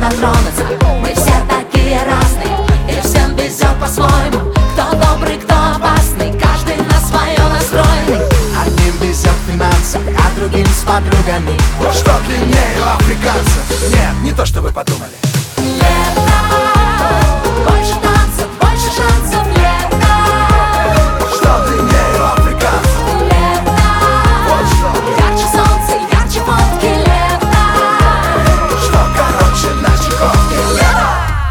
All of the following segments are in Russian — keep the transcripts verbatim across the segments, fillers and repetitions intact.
дотронуться. Мы все такие разные, и всем везет по-своему. Кто добрый, кто опасный, каждый на свое настроенный. Одним везет в финансах, а другим с подругами. Вот что длиннее у африканцев? Нет, не то, что вы подумали. Лето, больше танцев, больше шансов. Лето, Что длиннее у африканцев? лето, Вот что. ярче солнце, ярче фотки. Лето, Что короче на чехотке? Лето.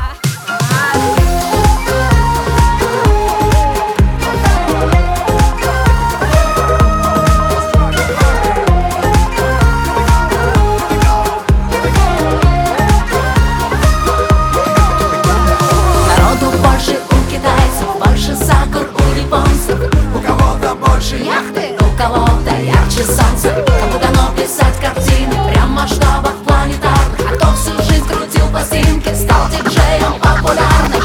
народу больше у китайцев, больше сакур у японцев. У кого-то больше Яхты, у кого-то ярче солнце. Кому дано писать картины прям в масштабах планетарных. А кто всю жизнь крутил пластинки, стал диджеем популярным.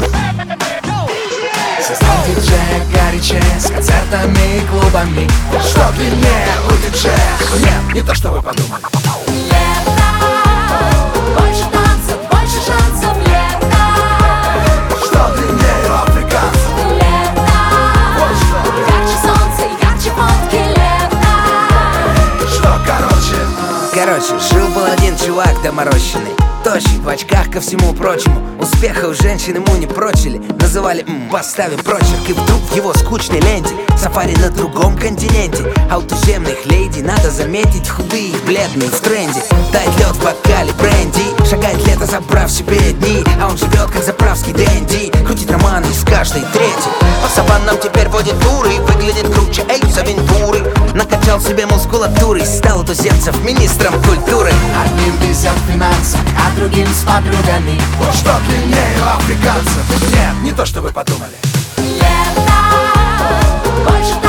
Сезон диджея горячее, с концертами и клубами. Что длиннее у диджея? Нет, не то, что вы подумали. Лето, больше танцев, больше шансов. Лето, Что длиннее у африканцев? лето, Вот что. ярче солнце, ярче фотки. Лето, Что короче? Короче, жил-был один чувак доморощенный, тощий, в очках ко всему прочему. Успеха у женщин ему не прочили, называли м, поставим прочерк. И вдруг в его скучной ленте сафари на другом континенте. А у туземных леди, надо заметить, худые и бледные в тренде. Тает лед в бокале бренди, шагает лето, забрав себе дни. А он живет как заправский дэнди, крутит романы из каждой трети. По саваннам теперь водит туры, выглядит круче Эйс Авентуры. Накачал себе мускулатурой, стал у туземцев министром культуры. Одним везет в финансах, а другим с подругами. Вот что длиннее у африканцев? Нет, не то, что вы подумали. лето, больше